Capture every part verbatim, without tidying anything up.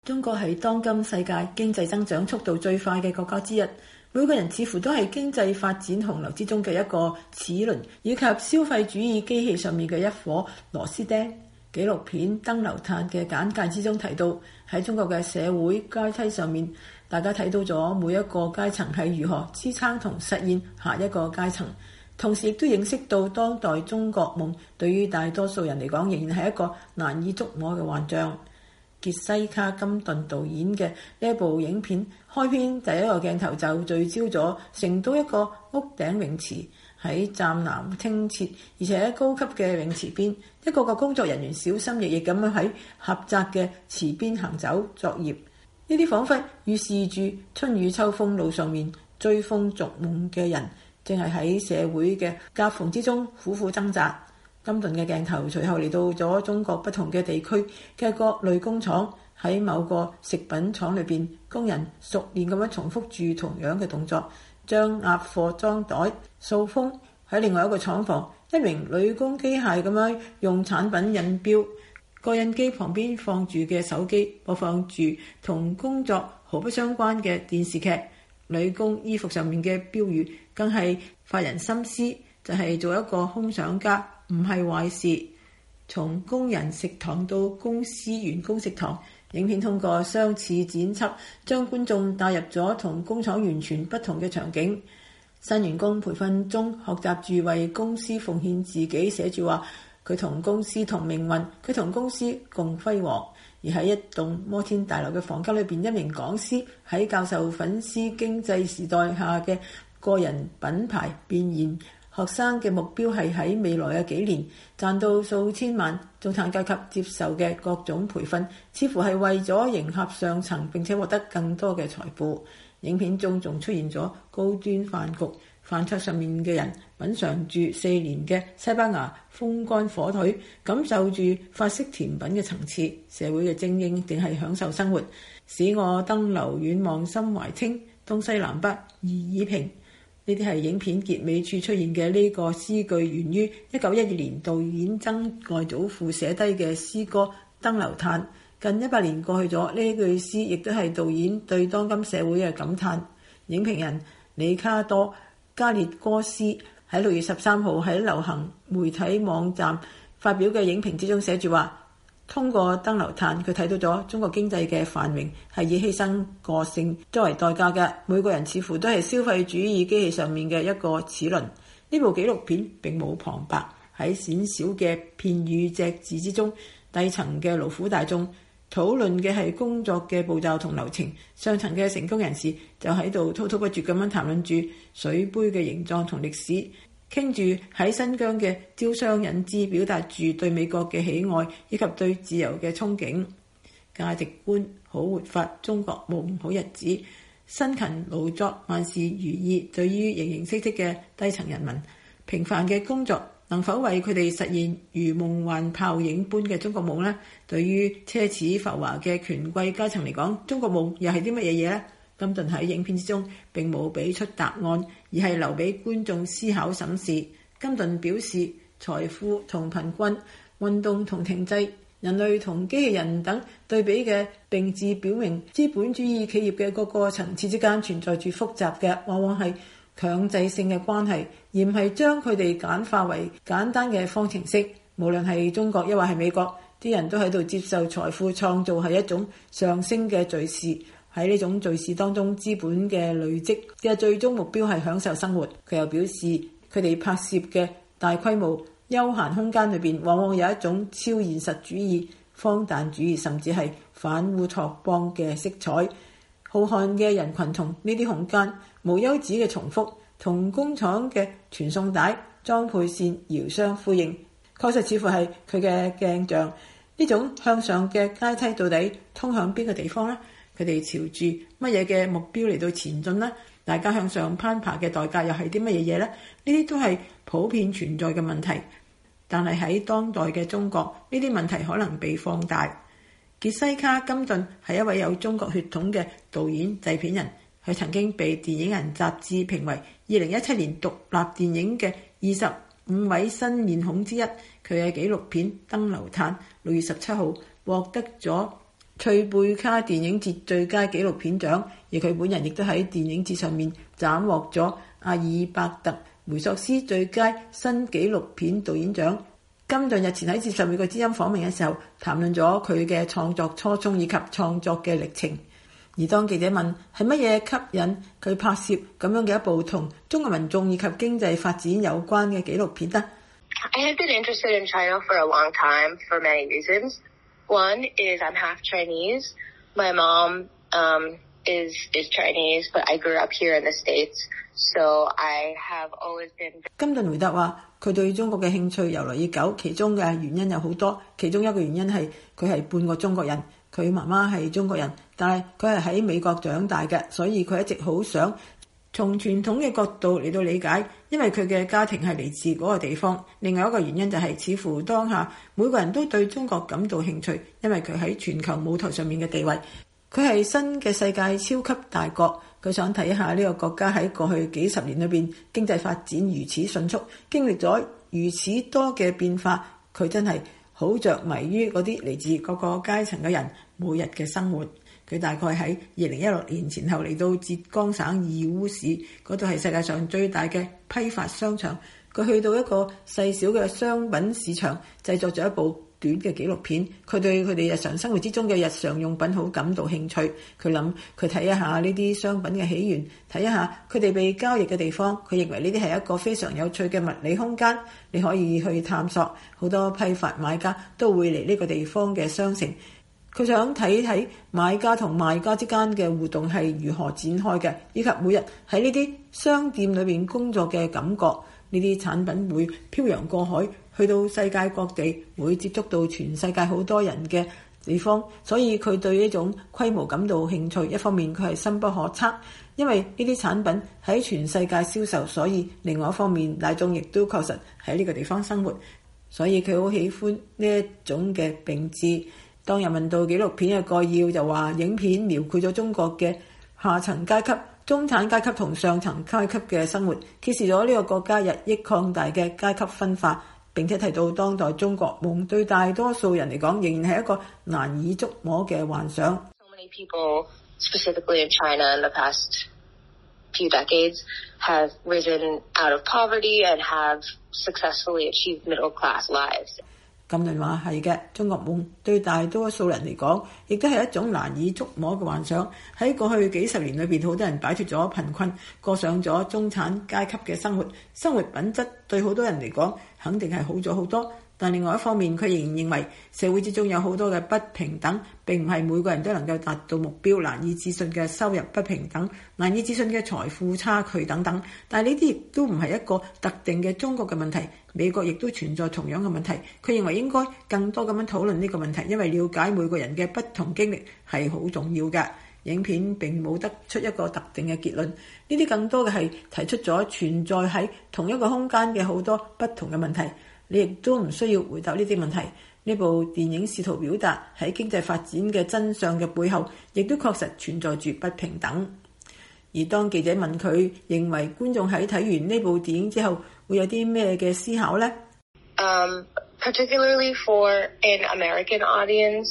中國係當今世界經濟增長速度最快嘅國家之一，每個人似乎都係經濟發展洪流之中嘅一個齒輪，以及消費主義機器上面嘅一顆螺絲釘。紀錄片《登樓嘆》嘅簡介之中提到，喺中國嘅社會階梯上面，大家睇到咗每一個階層係如何支撐同實現下一個階層，同時亦都認識到當代中國夢對於大多數人嚟講仍然係一個難以捉摸嘅幻象。傑西卡金頓導演嘅呢一部影片開篇第一個鏡頭就聚焦咗成都一個屋頂泳池，喺湛藍清澈而且高級嘅泳池邊，一個個工作人員小心翼翼咁樣喺狹窄嘅池邊行走作業。呢啲彷彿預示住春雨秋風路上面追風逐夢嘅人，正係喺社會嘅夾縫之中苦苦掙扎。金頓嘅鏡頭隨後嚟到咗中國不同嘅地區嘅各類工廠，喺某個食品廠裏邊，工人熟練咁樣重複住同樣嘅動作，將壓貨裝袋、掃風。喺另外一個廠房，一名女工機械咁樣用產品印標，個印機旁邊放住嘅手機播放住同工作毫不相關嘅電視劇。女工衣服上面嘅標語更係發人深思，就係、是、做一個空想家唔係壞事。從工人食堂到公司員工食堂，影片通過相似剪輯，將觀眾帶入咗同工廠完全不同嘅場景。新員工培訓中學習住為公司奉獻自己，寫住話佢同公司同命運，佢同公司共輝煌。而喺一棟摩天大樓嘅房間裏邊，一名講師喺教授粉絲經濟時代下嘅個人品牌變現。學生嘅目標係喺未來嘅幾年賺到數千萬，中產階級接受嘅各種培訓似乎係為咗迎合上層並且獲得更多嘅財富。影片中仲出現咗高端飯局，飯桌上面嘅人品嚐住四年嘅西班牙風乾火腿，感受住法式甜品嘅層次。社會嘅精英定係享受生活，使我登樓遠望心懷清，東西南北意已平。呢啲係影片結尾處出現嘅呢個詩句，源於一九一二年導演曾外祖父寫低嘅詩歌《登樓嘆》。近一百年過去咗，呢句詩亦都係導演對當今社會嘅感嘆。影評人里卡多加列哥斯喺六月十三號喺流行媒體網站發表嘅影評之中寫住話，通過登樓嘆，佢睇到咗中國經濟嘅繁榮係以犧牲個性作為代價嘅，每個人似乎都係消費主義機器上面嘅一個齒輪。呢部紀錄片並冇旁白，喺鮮少嘅片語隻字之中，低層嘅勞苦大眾討論嘅係工作嘅步驟同流程，上層嘅成功人士就喺度滔滔不絕咁樣談論住水杯嘅形狀同歷史，傾住喺新疆嘅招商引資，表達住對美國嘅喜愛以及對自由嘅憧憬。價值觀好活法，中國夢好日子，辛勤勞作，萬事如意。對於形形色色嘅低層人民，平凡嘅工作能否為佢哋實現如夢幻泡影般嘅中國夢呢？對於奢侈浮華嘅權貴階層嚟講，中國夢又係啲乜嘢嘢呢？金頓喺影片之中並冇俾出答案，而係留俾觀眾思考審視。金頓表示，財富同貧困、運動同停滯、人類同機器人等對比嘅並置表明，資本主義企業嘅各個層次之間存在住複雜嘅，往往係強制性嘅關係，而唔係將佢哋簡化為簡單嘅方程式。無論係中國抑或係美國，啲人都喺度接受財富創造係一種上升嘅敘事。喺呢種敘事當中，資本嘅累積嘅最終目標係享受生活。佢又表示，佢哋拍攝嘅大規模休閒空間裏邊，往往有一種超現實主義、荒誕主義，甚至係反烏托邦嘅色彩。浩瀚嘅人群同呢啲空間無休止嘅重複，同工廠嘅傳送帶、裝配線遙相呼應，確實似乎係佢嘅鏡像。呢種向上嘅階梯到底通向邊個地方呢？佢哋朝住乜嘢嘅目標嚟到前進呢？大家向上攀爬嘅代價又係啲乜嘢嘢呢？呢啲都係普遍存在嘅問題，但係喺當代嘅中國，呢啲問題可能被放大。傑西卡金頓係一位有中國血統嘅導演製片人，佢曾經被電影人雜誌評為二零一七年獨立電影嘅二十五位新面孔之一。佢嘅紀錄片《登樓嘆》六月十七號獲得咗翠貝卡電影節最佳紀錄片獎，而佢本人亦都喺電影節上面斬獲咗阿爾伯特梅索斯最佳新紀錄片導演獎。金頓日前喺接受美國之音訪問嘅時候，談論咗佢嘅創作初衷以及創作嘅歷程。而當記者問係乜嘢吸引佢拍攝咁樣嘅一部同中國民眾以及經濟發展有關嘅紀錄片呢？ I have been interested in China for a long time for many reasons. One is I'm half Chinese. My mom um, is is Chinese, but I grew up here in the States, so I have always been. 金頓回答話：佢對中國嘅興趣由來已久，其中嘅原因有好多。其中一個原因係佢係半個中國人，佢媽媽係中國人，但係佢係喺美國長大嘅，所以佢一直好想從傳統嘅角度嚟到理解，因為佢嘅家庭係嚟自嗰個地方。另外一個原因就係似乎當下每個人都對中國感到興趣，因為佢喺全球舞台上面嘅地位。佢係新嘅世界超級大國，佢想睇下呢個國家喺過去幾十年裏邊經濟發展如此迅速，經歷咗如此多嘅變化，佢真係好着迷於嗰啲嚟自各個階層嘅人每日嘅生活。佢大概喺二零一六年前後嚟到浙江省義烏市，嗰度係世界上最大嘅批發商場。佢去到一個細小嘅商品市場，製作咗一部短嘅紀錄片。佢對佢哋日常生活之中嘅日常用品好感到興趣。佢諗佢睇一下呢啲商品嘅起源，睇一下佢哋被交易嘅地方。佢認為呢啲係一個非常有趣嘅物理空間，你可以去探索。好多批發買家都會嚟呢個地方嘅商城。佢想睇睇買家同賣家之間嘅互動係如何展開嘅，以及每日喺呢啲商店裏面工作嘅感覺。呢啲產品會漂洋過海，去到世界各地，會接觸到全世界好多人嘅地方，所以佢對呢種規模感到興趣。一方面佢係深不可測，因為呢啲產品喺全世界銷售，所以另外一方面大眾亦都確實喺呢個地方生活，所以佢好喜歡呢一種嘅並置。當人問到紀錄片嘅概要，就話影片描繪咗中國嘅下層階級、中產階級同上層階級嘅生活，揭示咗呢個國家日益擴大嘅階級分化，並且提到當代中國夢對大多數人嚟講仍然係一個難以捉摸嘅幻想。 So many people, specifically in China in the past few decades, have risen out of poverty and have successfully achieved middle-class lives. 金頓話係嘅，中國夢對大多數人嚟講，亦都係一種難以捉摸嘅幻想。喺過去幾十年裏邊，好多人擺脫咗貧困，過上咗中產階級嘅生活，生活品質對好多人嚟講肯定係好咗好多。但另外一方面，佢仍然認為社會之中有好多嘅不平等，並唔係每個人都能夠達到目標，難以置信嘅收入不平等，難以置信嘅財富差距等等。但係呢啲亦都唔係一個特定嘅中國嘅問題，美國亦都存在同樣嘅問題。佢認為應該更多咁樣討論呢個問題，因為了解每個人嘅不同經歷係好重要嘅。影片並冇得出一個特定嘅結論，呢啲更多嘅係提出咗存在喺同一個空間嘅好多不同嘅問題。你亦都唔需要回答呢啲問題。呢部電影試圖表達喺經濟發展嘅真相嘅背後，亦都確實存在住不平等。而當記者問佢認為觀眾喺睇完呢部電影之後會有啲咩嘅思考呢？ Um, particularly for an American audience,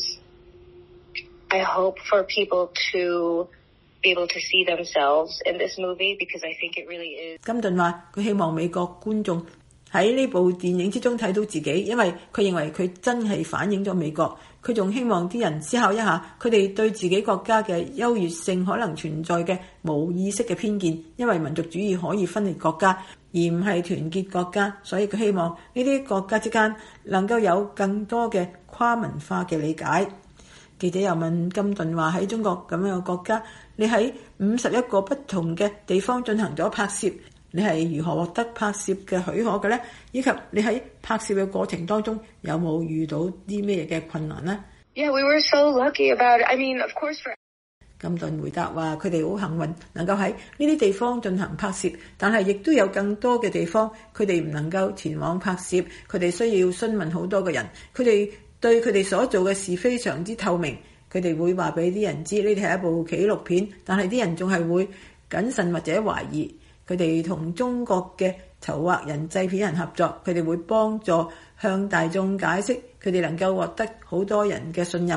I hope for people to be able to see themselves in this movie because I think it really is. 金頓話佢希望美國觀眾喺呢部電影之中睇到自己，因為佢認為佢真係反映咗美國。佢仲希望啲人思考一下，佢哋對自己國家嘅優越性可能存在嘅無意識嘅偏見，因為民族主義可以分裂國家，而唔係團結國家。所以佢希望呢啲國家之間能夠有更多嘅跨文化嘅理解。記者又問金頓話喺中國咁樣嘅國家，你喺五十一個不同嘅地方進行咗拍攝，你係如何獲得拍攝嘅許可嘅呢？以及你喺拍攝嘅過程當中有冇遇到啲咩嘅困難呢？ Yeah, we were so lucky about it. I mean, of course for... 金頓回答話佢哋好幸運能夠喺呢啲地方進行拍攝，但係亦都有更多嘅地方佢哋唔能夠前往拍攝，佢哋需要詢問好多個人，佢哋對佢哋所做嘅事非常之透明，佢哋會話俾啲人知呢啲係一部紀錄片，但係啲人仲係會謹慎或者懷疑。佢哋同中國嘅籌劃人製片人合作，佢哋會幫助向大眾解釋，佢哋能夠獲得好多人嘅信任。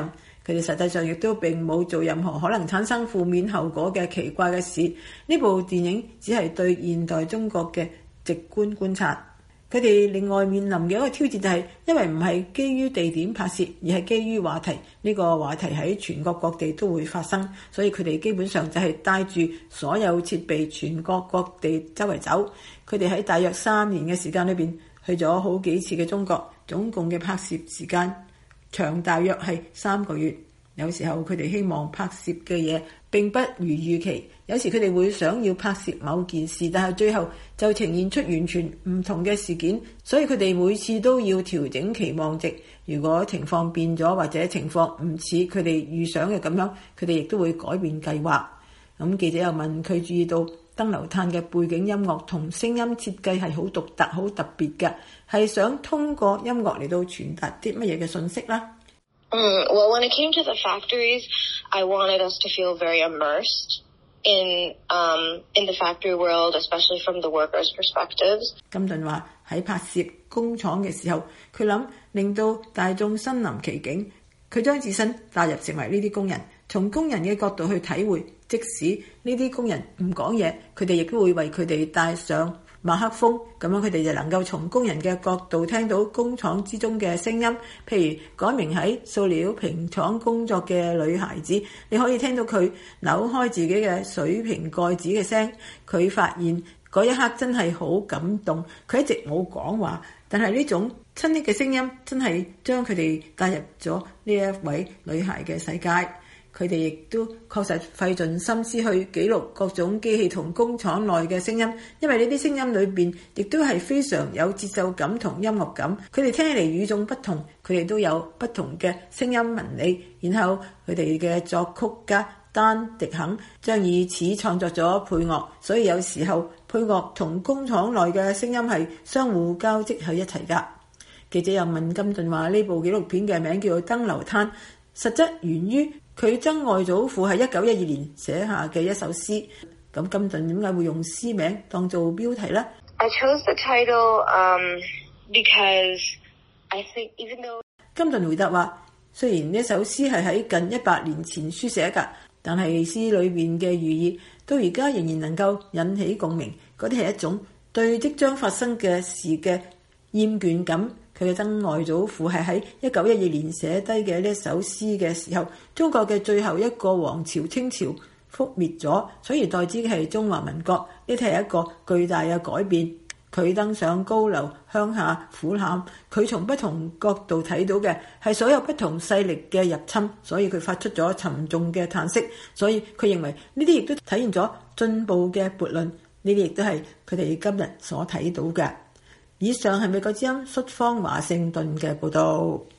佢哋實際上亦都並冇做任何可能產生負面後果嘅奇怪嘅事。呢部電影只係對現代中國嘅直觀觀察。佢哋另外面臨嘅一個挑戰就係，因為唔係基於地點拍攝，而係基於話題。呢個話題喺全國各地都會發生，所以佢哋基本上就係帶住所有設備，全國各地周圍走。佢哋喺大約三年嘅時間裏邊去咗好幾次嘅中國，總共嘅拍攝時間長大約係三個月。有時候佢哋希望拍攝嘅嘢並不如預期，有時佢哋會想要拍攝某件事，但係最後就呈現出完全唔同嘅事件，所以佢哋每次都要調整期望值。如果情況變咗或者情況唔似佢哋預想嘅咁樣，佢哋亦都會改變計劃。咁記者又問佢，注意到燈流炭嘅背景音樂同聲音設計係好獨特、好特別嘅，係想通過音樂嚟到傳達啲乜嘢嘅信息啦。 Mm, well, when it came to the factories, I wanted us to feel very immersed in um, in the factory world, especially from the workers' perspectives. 金頓話喺拍攝工廠嘅時候，佢諗令到大眾身臨其境，佢將自身帶入成為呢啲工人，從工人嘅角度去體會，即使呢啲工人唔講嘢，佢哋亦都會為佢哋戴上麥克風，咁樣佢哋就能夠從工人嘅角度聽到工廠之中嘅聲音。譬如改名喺塑料瓶廠工作嘅女孩子，你可以聽到佢扭開自己嘅水瓶蓋子嘅聲。佢發現嗰一刻真係好感動，佢一直冇講話，但係呢種親昵嘅聲音真係將佢哋帶入咗呢一位女孩嘅世界。佢哋亦都確實費盡心思去記錄各種機器同工廠內嘅聲音，因為呢啲聲音裏邊亦都係非常有節奏感同音樂感。佢哋聽起嚟與眾不同，佢哋都有不同嘅聲音紋理。然後佢哋嘅作曲家丹迪肯將以此創作咗配樂，所以有時候配樂同工廠內嘅聲音係相互交織喺一齊㗎。記者又問金頓話：呢部紀錄片嘅名叫做《燈流炭》，實質源於佢曾外祖父喺一九一二年寫下嘅一首詩。咁金頓點解會用詩名當做標題呢？ I chose the title um, because I think even though 金頓回答話：雖然呢首詩係喺近一百年前書寫㗎，但係詩裏面嘅寓意到而家仍然能夠引起共鳴。嗰啲係一種對即將發生嘅事嘅厭倦感。佢嘅曾外祖父係喺一九一二年寫低嘅呢一首詩嘅時候，中國嘅最後一個王朝清朝覆滅咗，所以代之嘅係中華民國。呢啲係一個巨大嘅改變。佢登上高樓，向下俯瞰，佢從不同角度睇到嘅係所有不同勢力嘅入侵，所以佢發出咗沉重嘅嘆息。所以佢認為呢啲亦都體現咗進步嘅悖論，呢啲亦都係佢哋今日所睇到嘅。以上係美國之音率方華盛頓嘅報導。